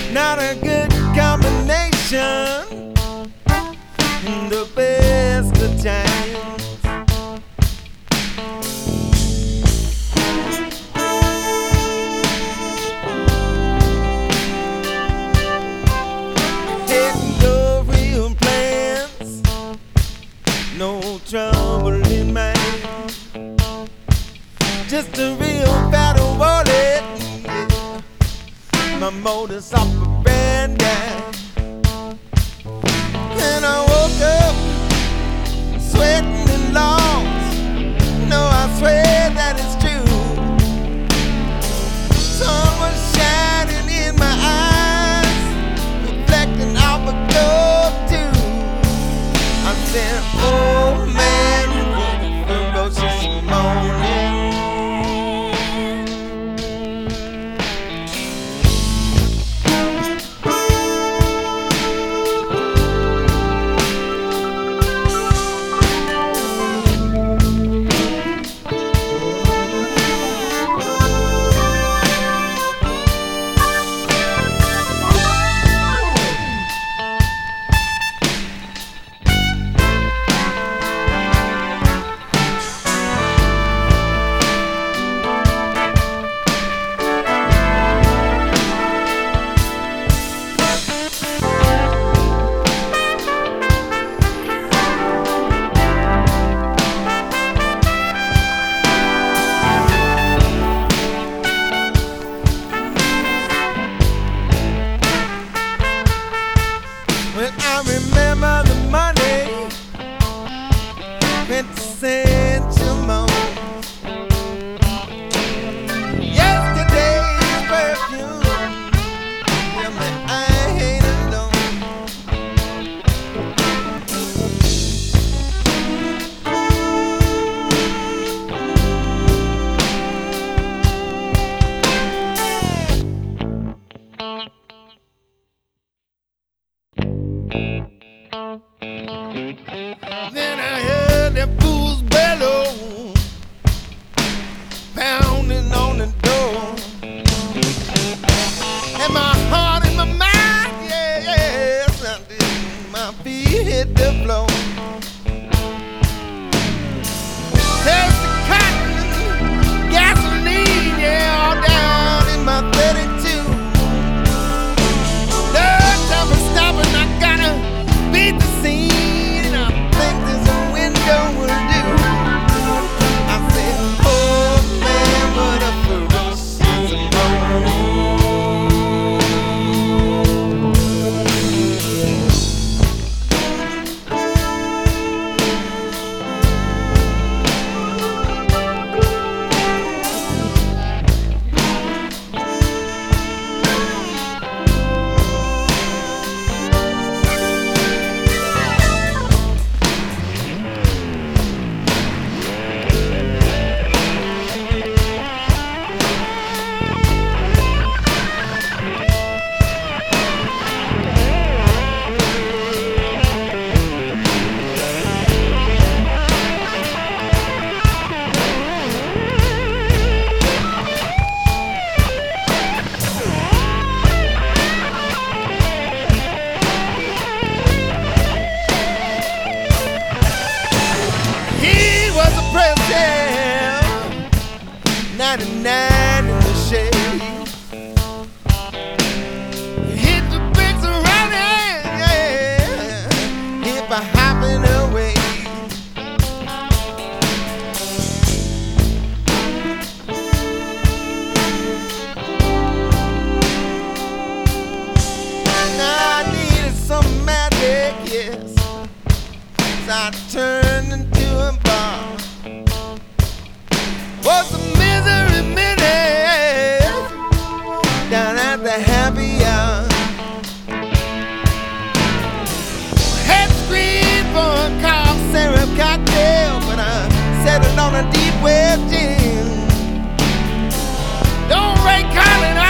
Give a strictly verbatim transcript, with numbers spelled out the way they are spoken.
Not a good combination in the best of times. Had no real plans, no trouble in mind. Just a real battle wallet, yeah. My modus operandi. And I woke up sweating and lost. No, I swear that it's true. Sun was shining in my eyes, reflecting off a globe too. I said, oh man, what a ferocious morning. When I remember the money went to Central Mall. Yesterday's perfume, tell me I ain't alone. Then I heard that fool's bellow pounding on the door, and my heart and my mind, yeah, yes, I did. My feet hit the floor. There's the cotton, gasoline, yeah, all down in my thirty-two. No time for stopping, I gotta beat the scene. ninety-nine in the shade. Hit the bricks running, yeah. Hit by hopping away. Now I needed some magic, yes. So I turned into a bar. Was a misery minute down at the happy hour. Head screamed for a cough syrup cocktail, but I settled on a deep well gin. Don't Ray Collins.